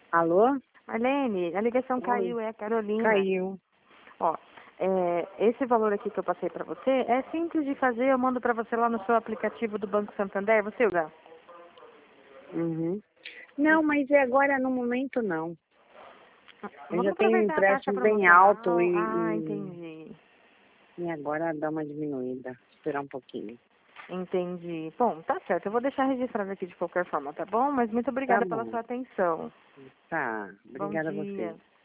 Alô? Marlene, a ligação caiu, Oi. é a Carolina. Caiu. Ó, esse valor aqui que eu passei pra você é simples de fazer, eu mando pra você lá no seu aplicativo do Banco Santander, você usa? Uhum. Não, mas agora no momento não. Eu Vamos já tenho um aproveitar a taxa empréstimo bem alto promocional. Ah, entendi. e agora dá uma diminuída. Esperar um pouquinho. Entendi. Bom, tá certo, eu vou deixar registrado aqui de qualquer forma, tá bom? Mas muito Tá obrigada pela bom. sua atenção. Tá. Bom Obrigada a você. dia.